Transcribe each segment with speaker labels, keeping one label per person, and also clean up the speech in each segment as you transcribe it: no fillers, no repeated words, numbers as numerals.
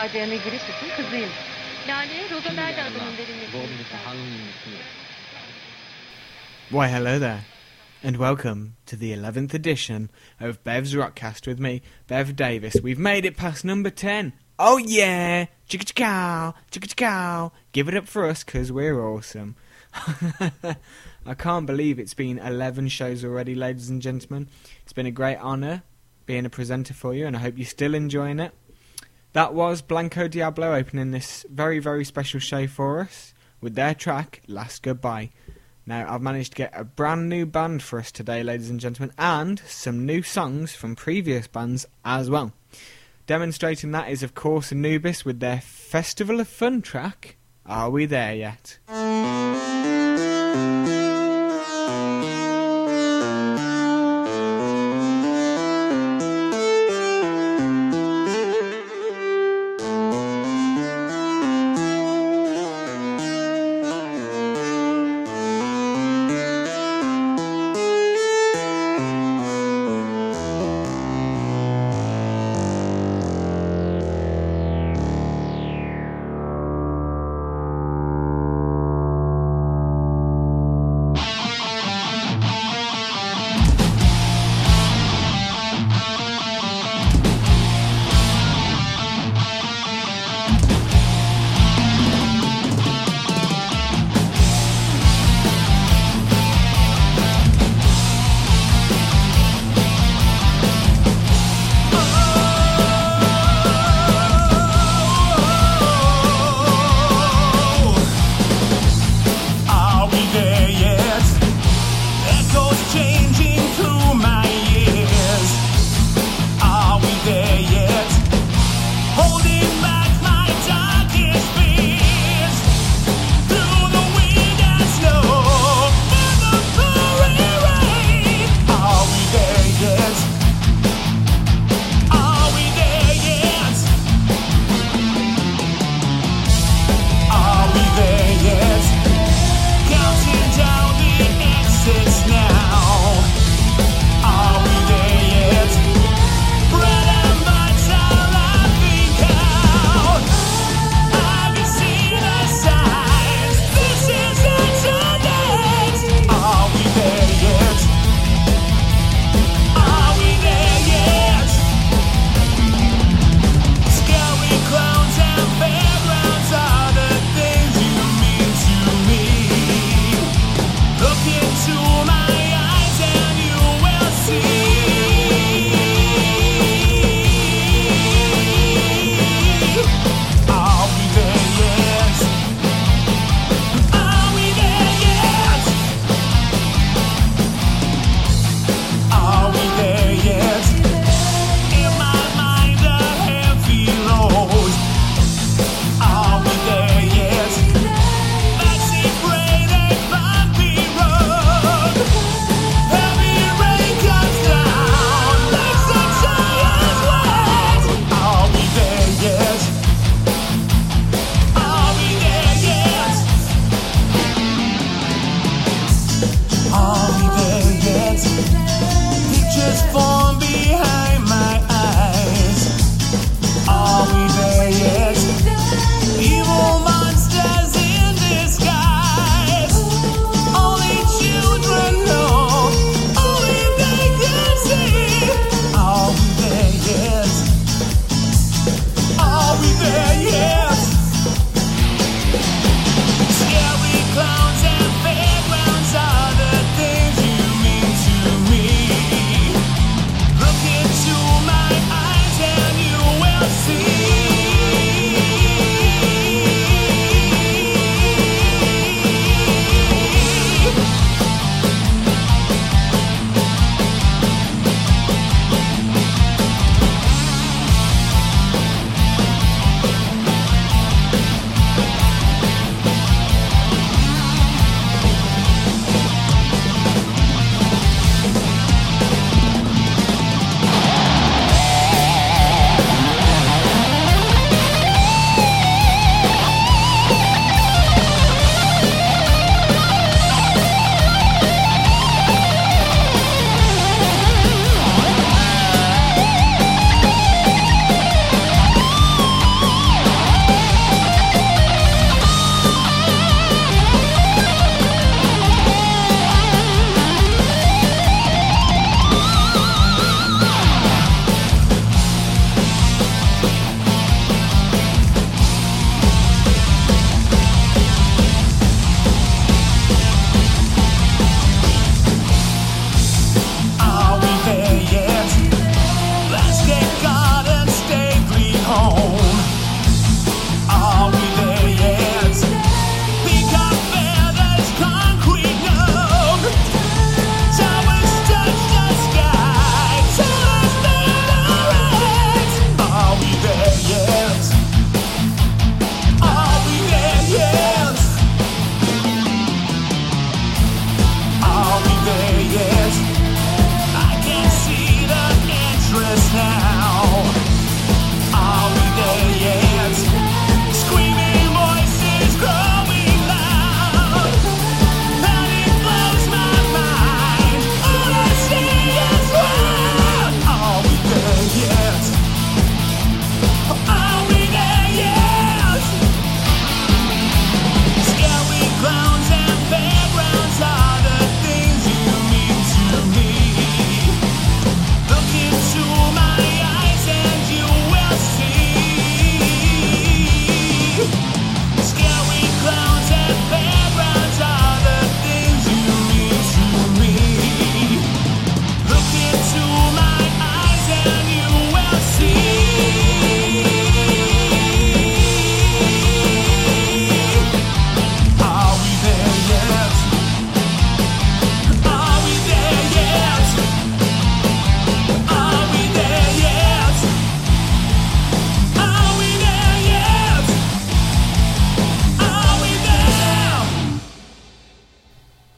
Speaker 1: Adriana Griffith'in kızıyım.
Speaker 2: Lale, Roda nerede adamın derinliğini?
Speaker 3: Why, hello there, and welcome to the 11th edition of Bev's Rockcast with me, Bev Davis. We've made it past number 10. Oh yeah! Chicka-chicka, chicka-chicka. Give it up for us, 'cause we're awesome. I can't believe it's been 11 shows already, ladies and gentlemen. It's been a great honour being a presenter for you, and I hope you're still enjoying it. That was Blanco Diablo opening this very, very special show for us with their track, Last Goodbye. Now, I've managed to get a brand new band for us today, ladies and gentlemen, and some new songs from previous bands as well. Demonstrating that is, of course, Anubis with their Festival of Fun track, Are We There Yet?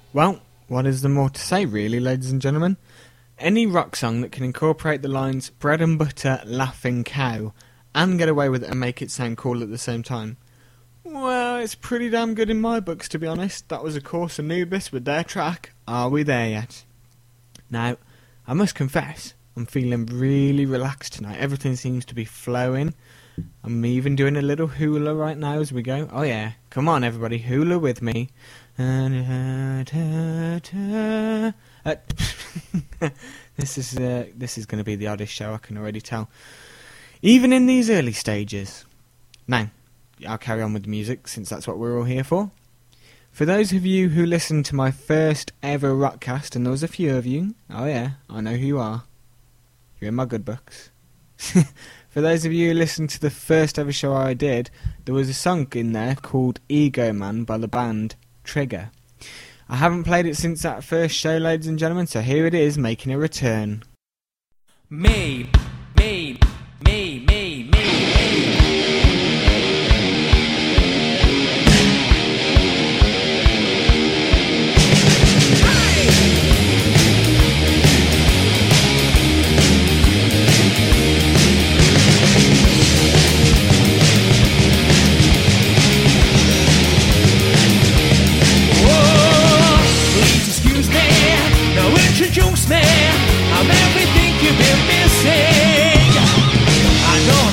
Speaker 3: Well, what is there more to say, really, ladies and gentlemen? Any rock song that can incorporate the lines bread and butter, laughing cow, and get away with it and make it sound cool at the same time, well, it's pretty damn good in my books, to be honest. That was, of course, Anubis with their track, Are We There Yet? Now, I must confess, I'm feeling really relaxed tonight. Everything seems to be flowing. I'm even doing a little hula right now as we go. Oh yeah, come on everybody, hula with me. This is going to be the oddest show, I can already tell. Even in these early stages. Now, I'll carry on with the music, since that's what we're all here for. For those of you who listened to my first ever Rockcast, and there was a few of you, oh yeah, I know who you are. You're in my good books. For those of you who listened to the first ever show I did, there was a song in there called Ego Man by the band Trigger. I haven't played it since that first show, ladies and gentlemen, so here it is, making a return.
Speaker 1: Me. Introduce me, I'm everything you've been missing. I know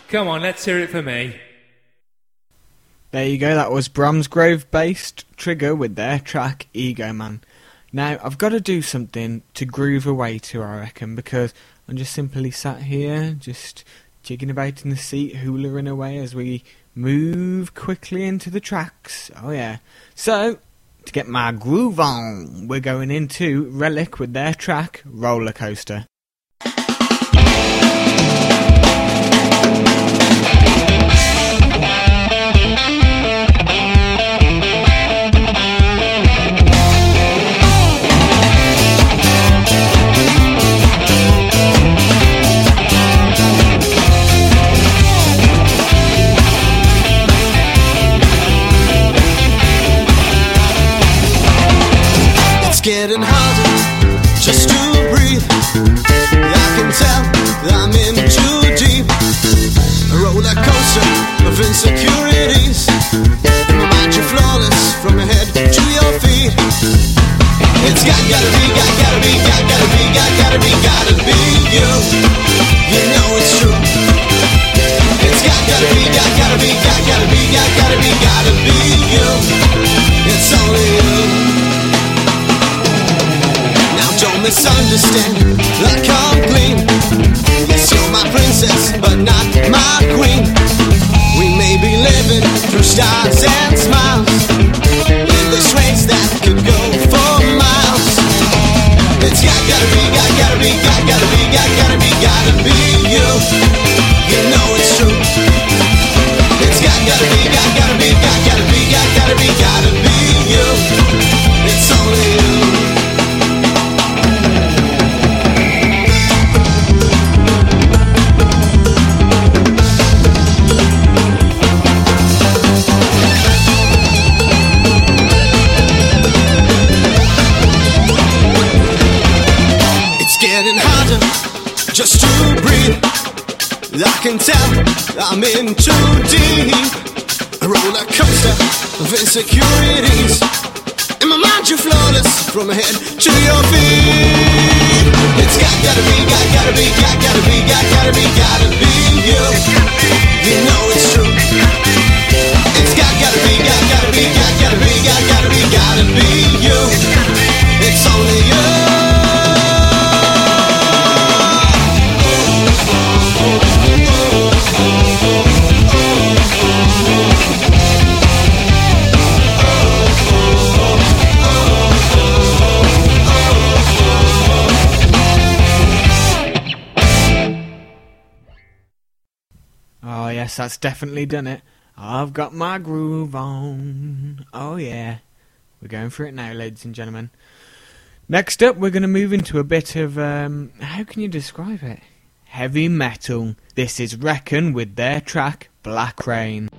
Speaker 1: Come on, let's hear it for me.
Speaker 3: There you go, that was Bromsgrove-based Trigger with their track Ego Man. Now, I've got to do something to groove away to, I reckon, because I'm just simply sat here, just jigging about in the seat, hooling away as we move quickly into the tracks. Oh yeah. So, to get my groove on, we're going into Relic with their track Roller Coaster.
Speaker 4: Getting harder just to breathe. I can tell I'm in too deep. A roller coaster of insecurities. In my mind you're flawless from your head to your feet. It's gotta be you. You know it's true. It's gotta be you. It's only you. Don't misunderstand, I come clean. Yes, you're my princess, but not my queen. We may be living through stars and smiles in this race that could go for miles. It's gotta be you. You know it's true. It's gotta be you. It's only you. Just to breathe, I can tell I'm in too deep. A roller coaster of insecurities. In my mind you're flawless from your head to your feet. It's gotta be you. You know it's true. It's gotta be you. It's only you.
Speaker 3: Oh yes, that's definitely done it. I've got my groove on. Oh yeah. We're going for it now, ladies and gentlemen. Next up, we're going to move into a bit of, how can you describe it? Heavy metal. This is Reckon with their track, Black Rain.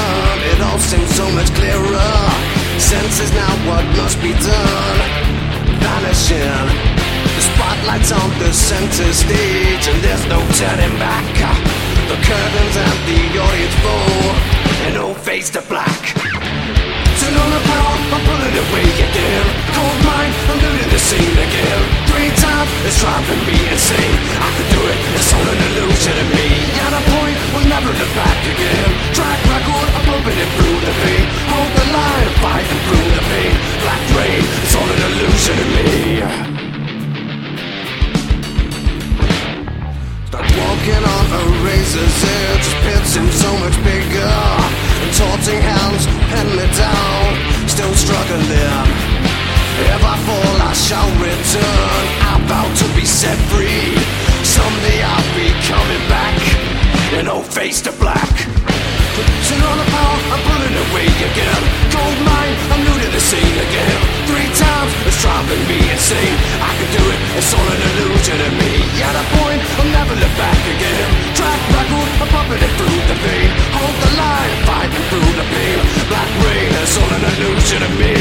Speaker 4: Sense is now what must be done. vanishing. The spotlight's on the center stage, and there's no turning back. The curtains and the audience full, and no face to black. Turn on the power, I'm pulling away again. Cold mind, I'm doing the scene again. 3 times, it's driving me insane. I could do it, it's all an illusion of me. At a point, we'll never look back again. Track record, I'm pumping it through the pain. Hold the line, fighting through the pain. Black rain, it's all an illusion of me. Start walking on a razor's edge. Pit seems so much bigger. Contorting hands, pen me down. Still struggling. If I fall, I shall return. I'm about to be set free. Someday I'll be coming back. And no face to black. Turn on the power, I'm pulling away again. Cold mind, I'm new to the scene again. 3 times, it's driving me insane. I can do it, it's all an illusion of me. At a point, I'll never look back again. Track record, I'm pumping it through the vein. Hold the line, fighting through the pain. Black rain, it's all an illusion of me.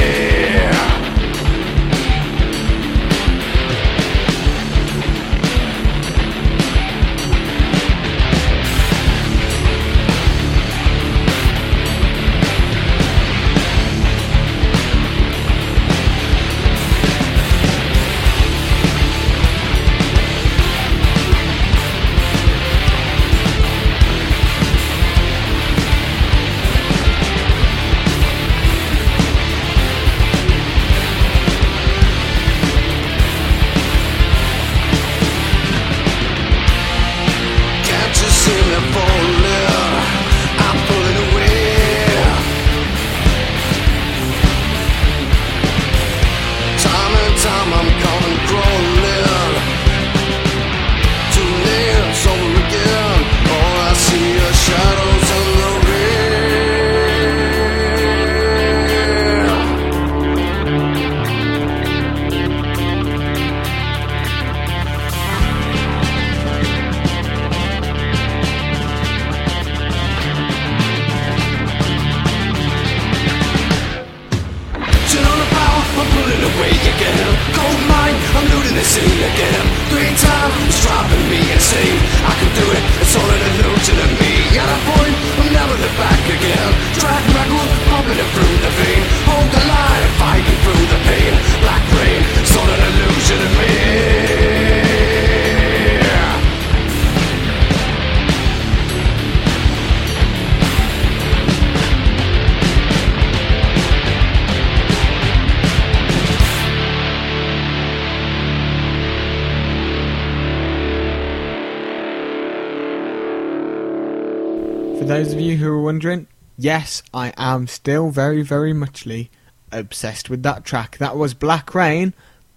Speaker 3: For those of you who are wondering, yes, I am still very, very muchly obsessed with that track. That was Black Rain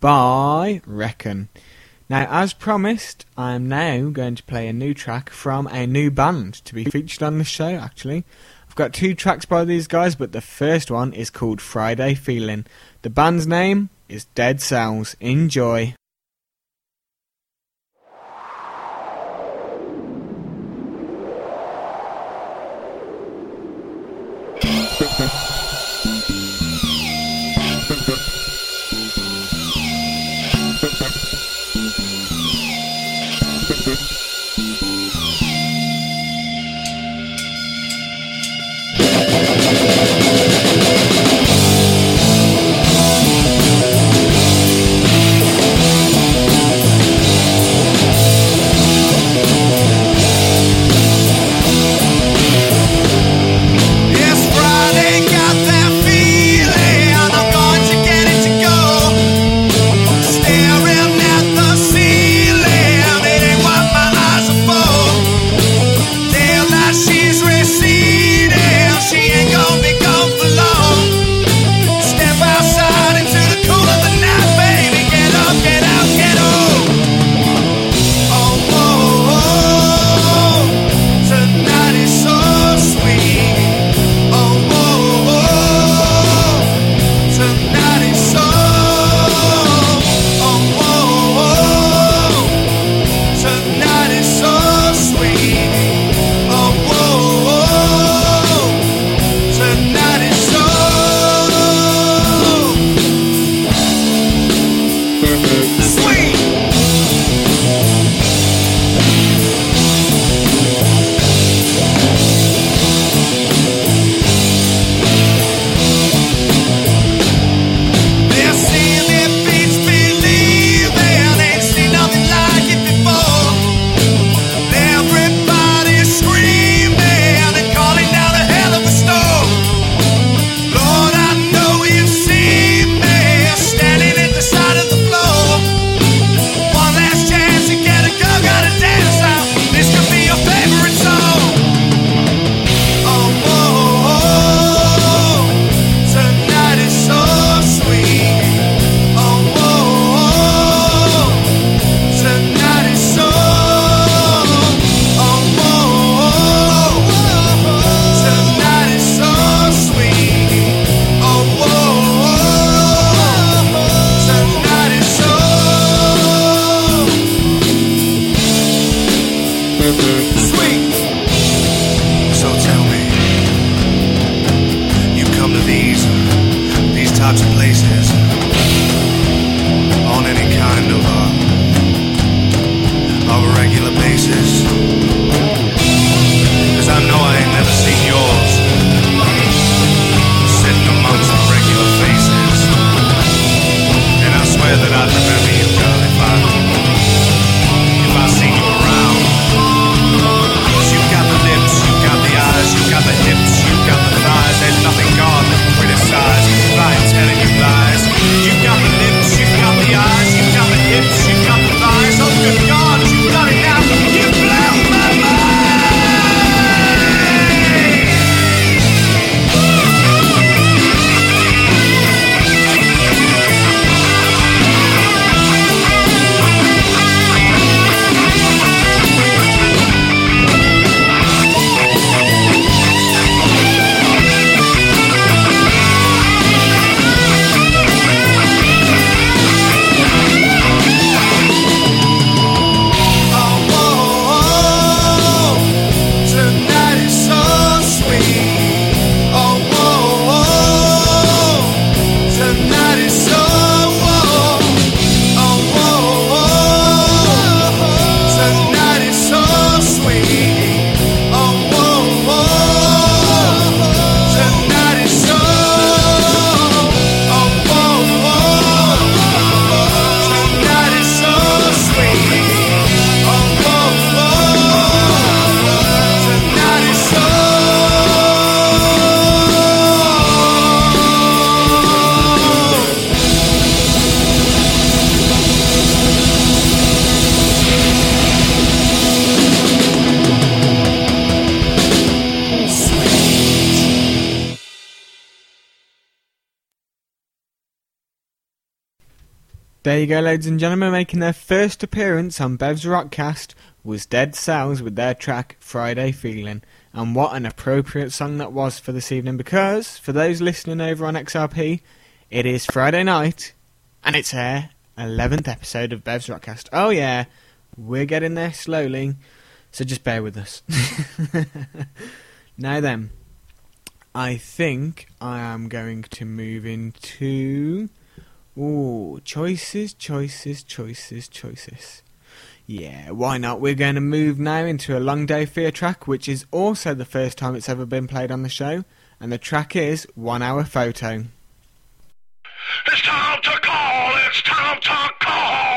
Speaker 3: by Reckon. Now, as promised, I am now going to play a new track from a new band to be featured on the show, actually. I've got 2 tracks by these guys, but the first one is called Friday Feeling. The band's name is Dead Cells. Enjoy. There you go, ladies and gentlemen, making their first appearance on Bev's Rockcast was Dead Cells with their track Friday Feeling. And what an appropriate song that was for this evening, because for those listening over on XRP, it is Friday night and it's our 11th episode of Bev's Rockcast. Oh yeah, we're getting there slowly, so just bear with us. Now then, I think I am going to move into... Ooh, choices. Yeah, why not? We're going to move now into a Long Day Fear track, which is also the first time it's ever been played on the show, and the track is 1 Hour Photo.
Speaker 5: It's time to call! It's time to call!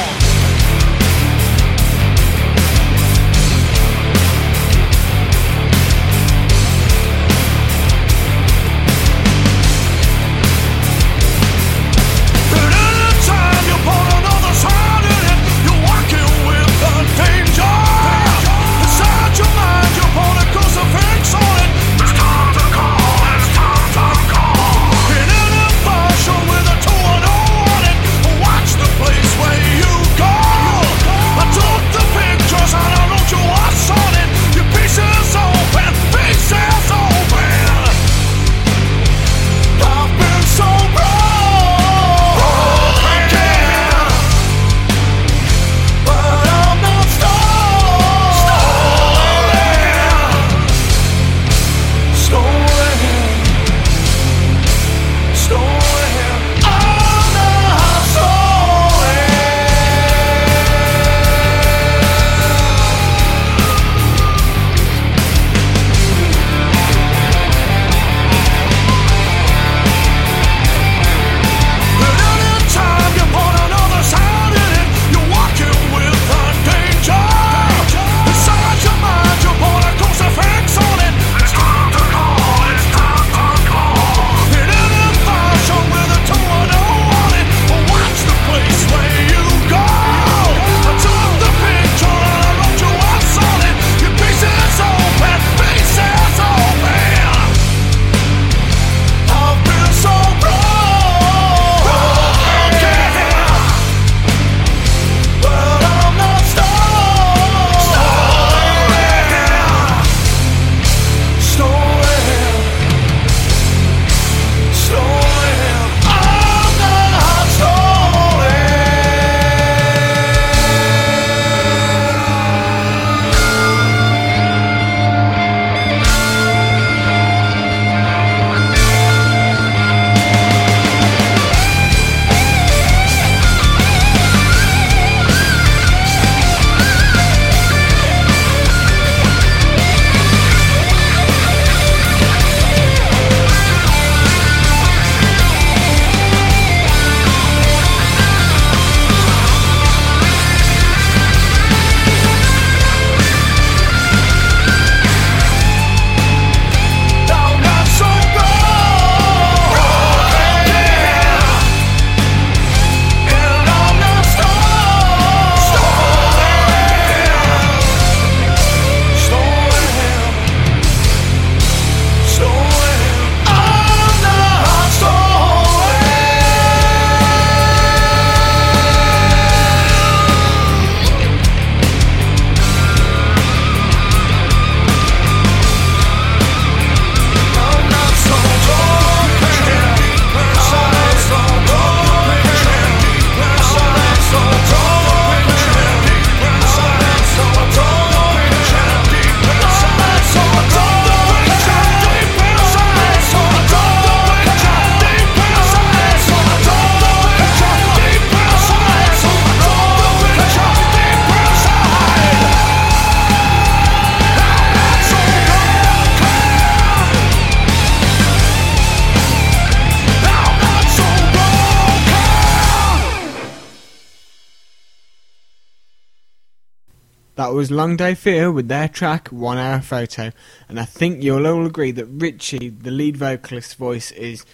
Speaker 3: That was Long Day Fear with their track 1 Hour Photo, and I think you'll all agree that Richie, the lead vocalist's voice, is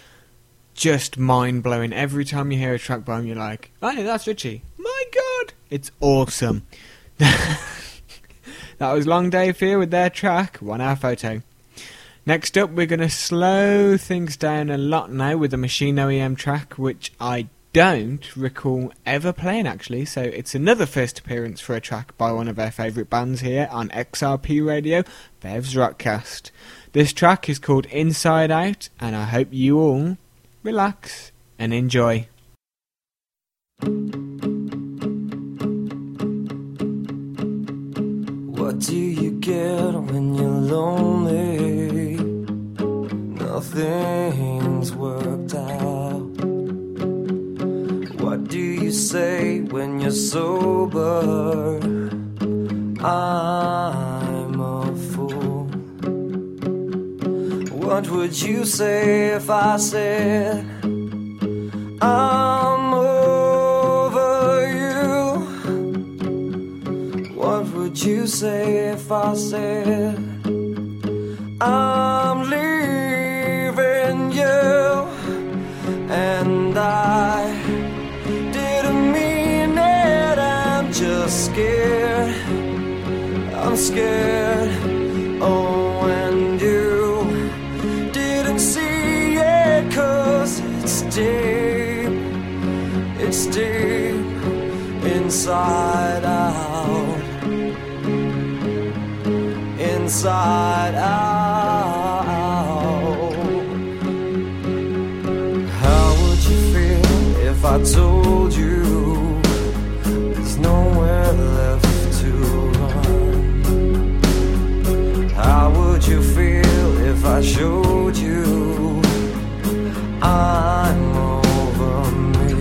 Speaker 3: just mind-blowing. Every time you hear a track by him, you're like, hey, that's Richie. My God! It's awesome. That was Long Day Fear with their track 1 Hour Photo. Next up, we're going to slow things down a lot now with the Machine OEM track, which I don't recall ever playing, actually, so it's another first appearance for a track by one of our favourite bands here on XRP Radio, Bev's Rockcast. This track is called Inside Out, and I hope you all relax and enjoy.
Speaker 6: What do you get when you're lonely? Nothing's worked out. What do you say when you're sober? I'm a fool. What would you say if I said I'm over you? What would you say if I said I'm leaving you? And I didn't mean it, I'm just scared. I'm scared. Oh, and you didn't see it, 'cause it's deep. It's deep inside out. Inside out. How would you feel if I told you there's nowhere left to run? How would you feel if I showed you I'm over me?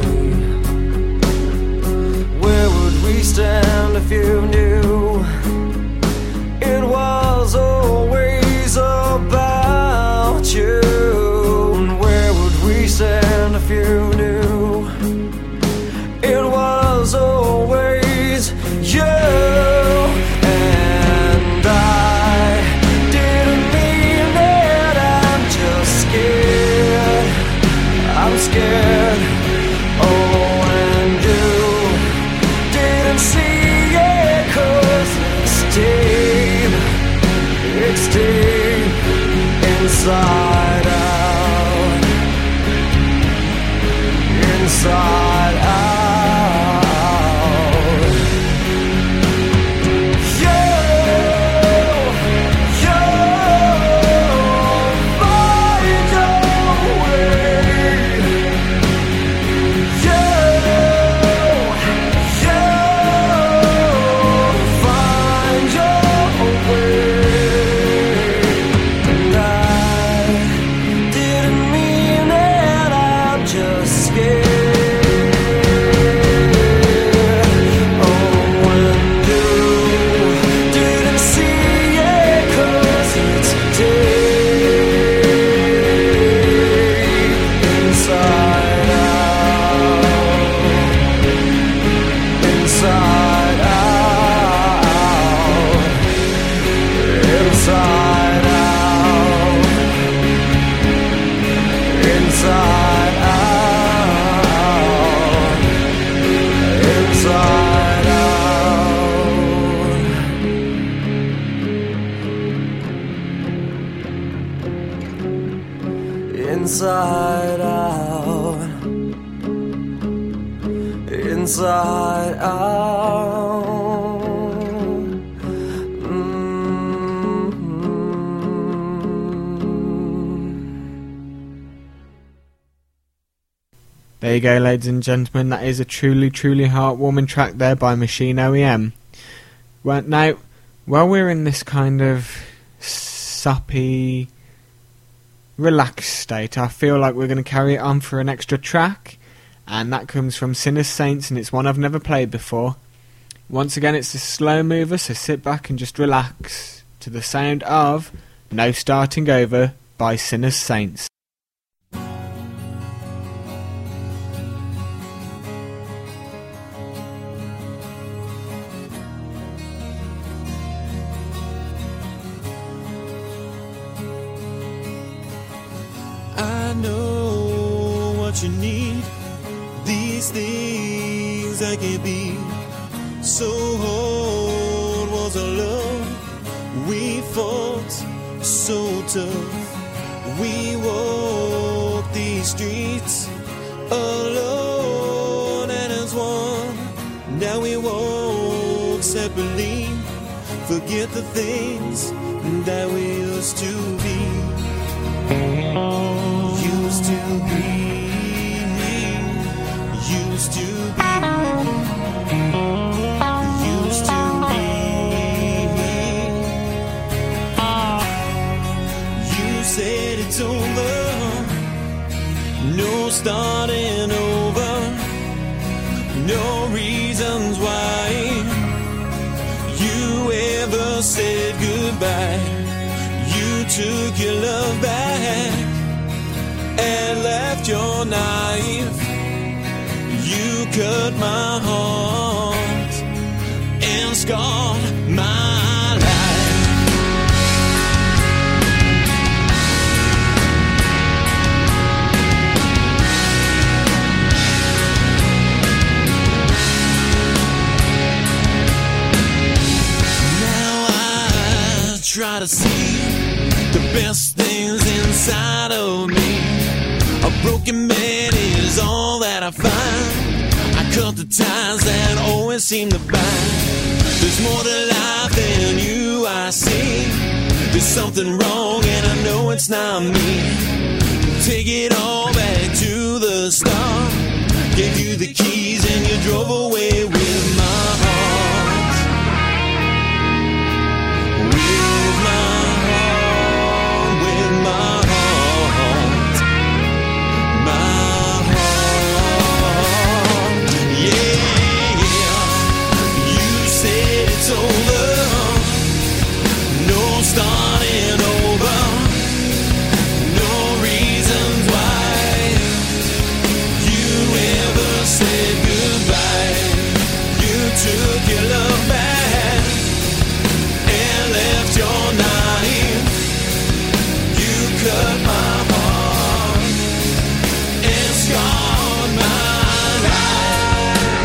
Speaker 6: Where would we stand if you knew it was always about you? And where would we stand if you knew it was always you? And I didn't mean it, I'm just scared. I'm scared. Oh, and you didn't see it, 'cause it's deep. It's deep inside out. Inside out. You find your way. You find your way. And I didn't mean it, I'm just scared. Oh, and you didn't see it, 'cause it's deep inside out. Inside out. Inside out. Inside out. Inside out. Inside out. Inside out.
Speaker 3: There you go, ladies and gentlemen, that is a truly, truly heartwarming track there by Machine OEM. Well, now, while we're in this kind of soppy, relaxed state, I feel like we're going to carry it on for an extra track, and that comes from Sinners Saints, and it's one I've never played before. Once again, it's a slow mover, so sit back and just relax to the sound of No Starting Over by Sinners Saints.
Speaker 7: I know what you need. These things I can be. So hard was our love. We fought so tough. We walked these streets alone. forget the things that we used to be. Used to be. Used to be. Used to be. You said it's over. No starting over. No reasons why you ever said goodbye. You took your love back and left your knife. You cut my heart and scarred my life. Now I try to see the best things inside of me. A broken man is all that I find. I cut the ties that always seem to bind. There's more to life than you I see. There's something wrong and I know it's not me. Take it all back to the start. Gave you the keys and you drove away with my heart. With my heart, with my heart. My heart, yeah. You said it's over. No starting over. No reasons why you ever said goodbye. You took your love back and left your knife. You cut my heart and scarred my life.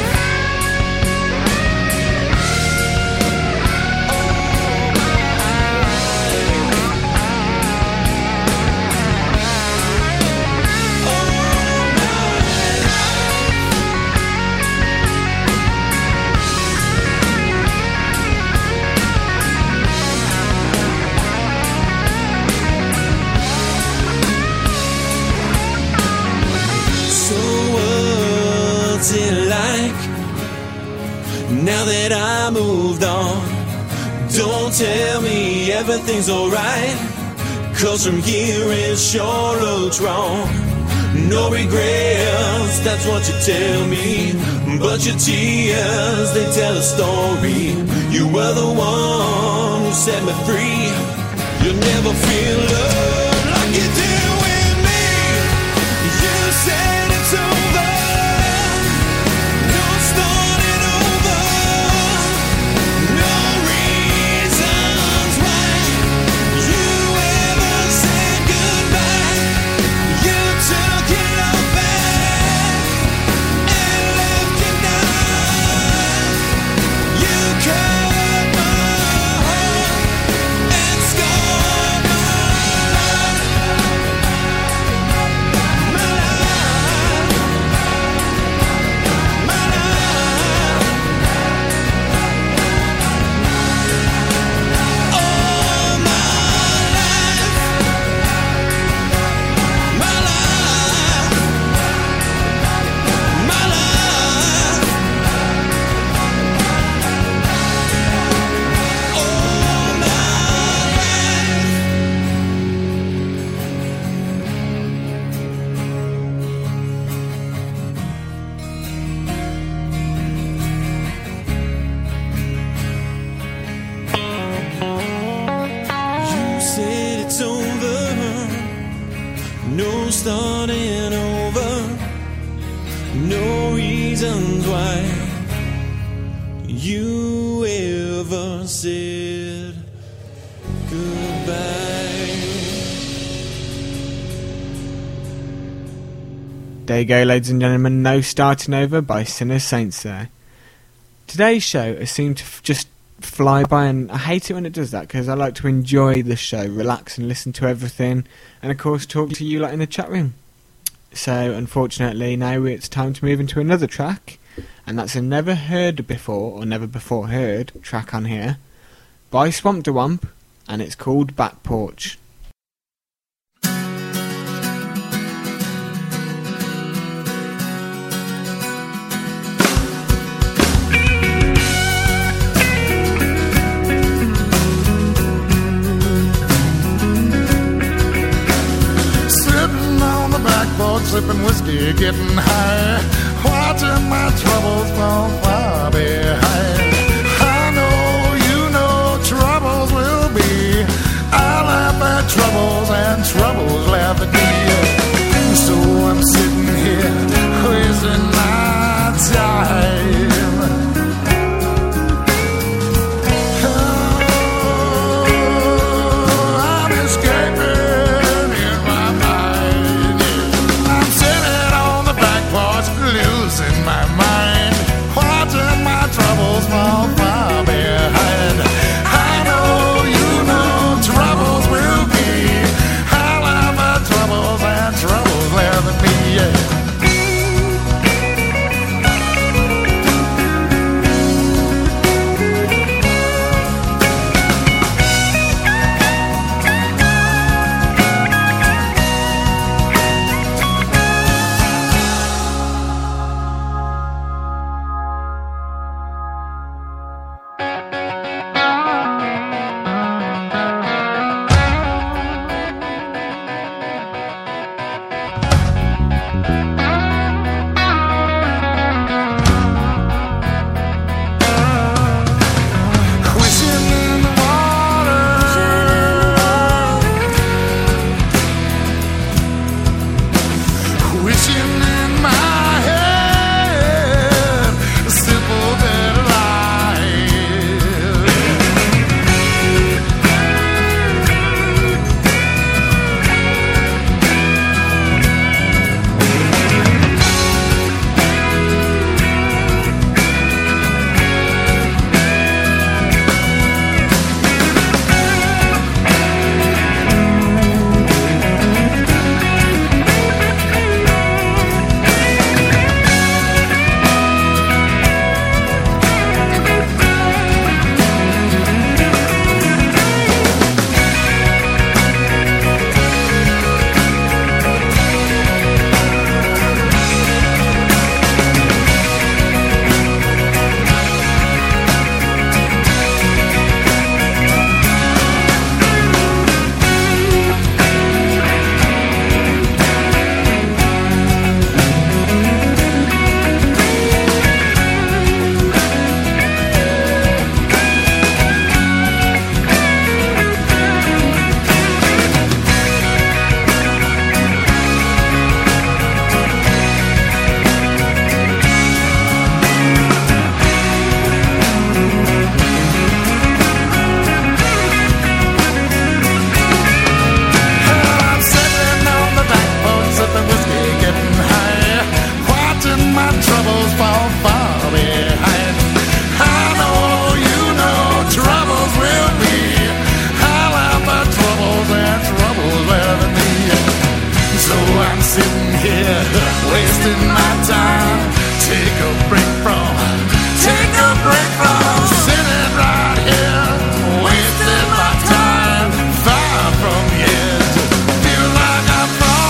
Speaker 7: So what's it like now that I moved on? Don't tell me everything's alright, 'cause from here it sure looks wrong. No regrets, that's what you tell me, but your tears, they tell a story. You were the one who set me free. You'll never feel love like you did with me. You said it's over. No starting over. No reasons why you ever said goodbye. You took your love back and left your knife. You cut my heart and scarred my life. My life. My life. All my life. My life. My life. All my life. You said it's over. No starting over. No reasons why you ever said goodbye.
Speaker 3: There you go, ladies and gentlemen. No Starting Over by Sinner Saints there. Today's show has seemed to just fly by, and I hate it when it does that, because I like to enjoy the show, relax and listen to everything, and of course talk to you like in the chat room. So unfortunately now it's time to move into another track, and that's a never heard before or never before heard track on here. by Swamp DeWomp, and it's called Back Porch.
Speaker 8: Sipping whiskey, getting high, watching my troubles fall far behind. I know you know troubles will be. I laugh at troubles and troubles laugh at me. So I'm sitting here wasting my time. Oh, I'm escaping in my mind. I'm sitting on the back porch, losing my mind, watching my troubles fall far behind. I know you know troubles will be. I laugh at troubles and troubles laugh at me, yeah. Wishing in the water, wishing in my head, a simple better life. I'm sitting on the back porch, sipping whiskey, getting high, watching my troubles fall far behind. I know you know troubles will be. I laugh at troubles and troubles laugh at me. So I'm sitting here wasting my time. Take a break from sitting right here, wasting my time, far from the edge. Feel like I'm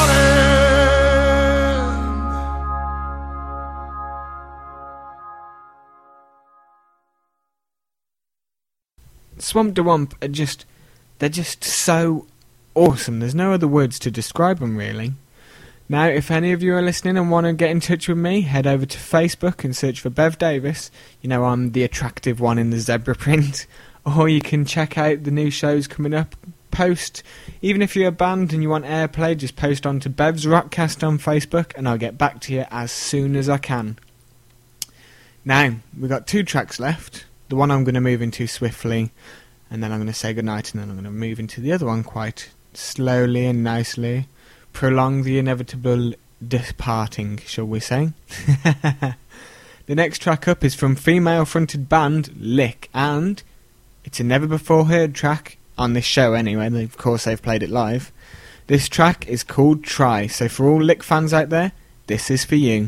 Speaker 8: falling.
Speaker 3: Swamp DeWomp they're just so awesome. There's no other words to describe them, really. Now, if any of you are listening and want to get in touch with me, head over to Facebook and search for Bev Davis. You know, I'm the attractive one in the zebra print. Or you can check out the new shows coming up. Post, even if you're a band and you want airplay, just post on to Bev's Rockcast on Facebook and I'll get back to you as soon as I can. Now, we've got 2 tracks left. The one I'm going to move into swiftly, and then I'm going to say goodnight, and then I'm going to move into the other one quite slowly and nicely. Prolong the inevitable departing, shall we say. The next track up is from female-fronted band Lick, and it's a never-before-heard track, on this show anyway, and of course they've played it live. This track is called Try, so for all Lick fans out there, this is for you.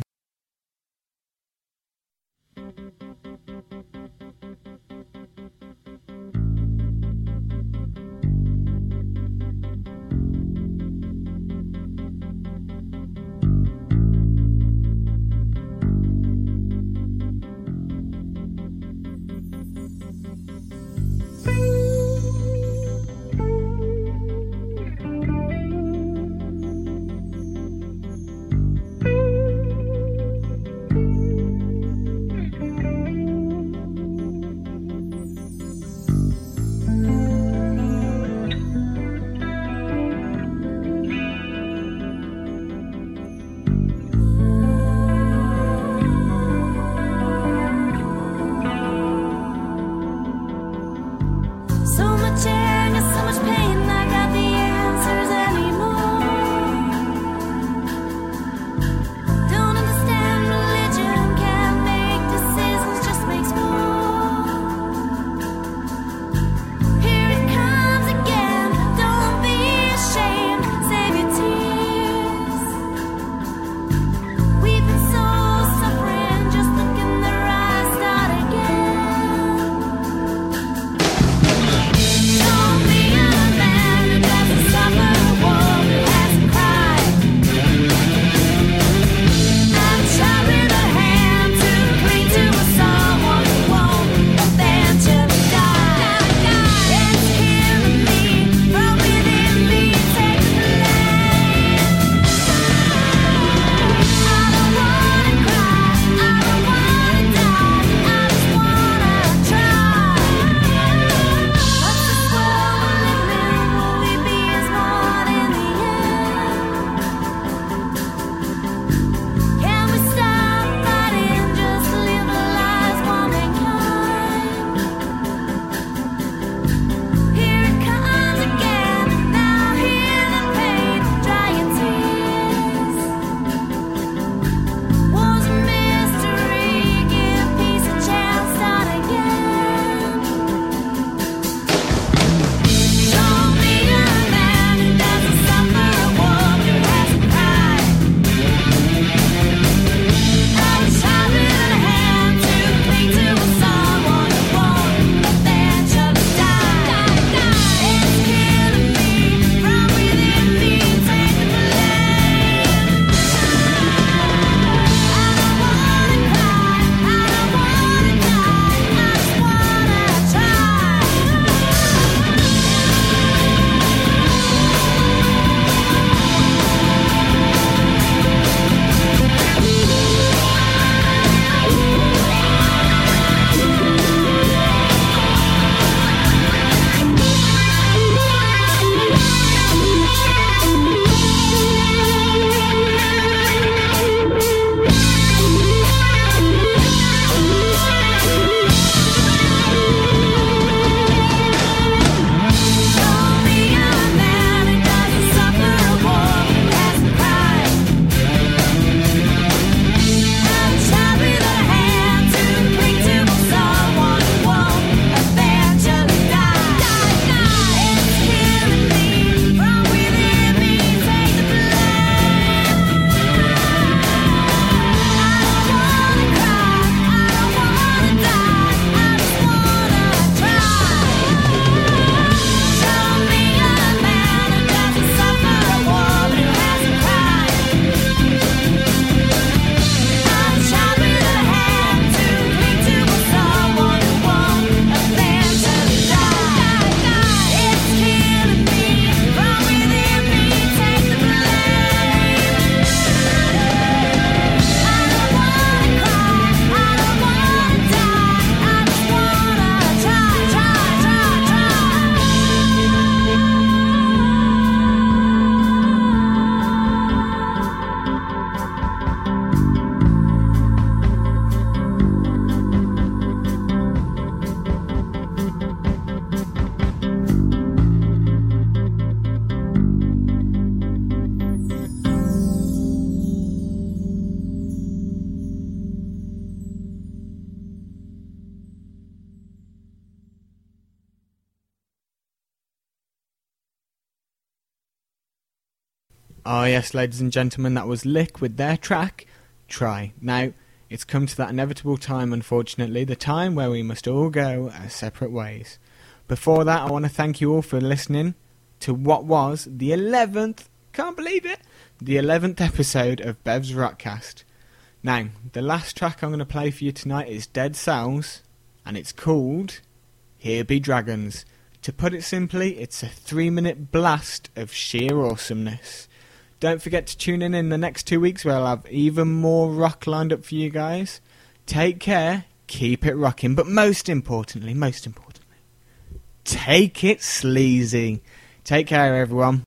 Speaker 3: Oh yes, ladies and gentlemen, that was Lick with their track, Try. Now, it's come to that inevitable time, unfortunately, the time where we must all go our separate ways. Before that, I want to thank you all for listening to what was the 11th, can't believe it, the 11th episode of Bev's Rockcast. Now, the last track I'm going to play for you tonight is Dead Cells, and it's called Here Be Dragons. To put it simply, it's a 3-minute blast of sheer awesomeness. Don't forget to tune in the next 2 weeks where I'll have even more rock lined up for you guys. Take care, keep it rocking, but most importantly, take it sleazy. Take care, everyone.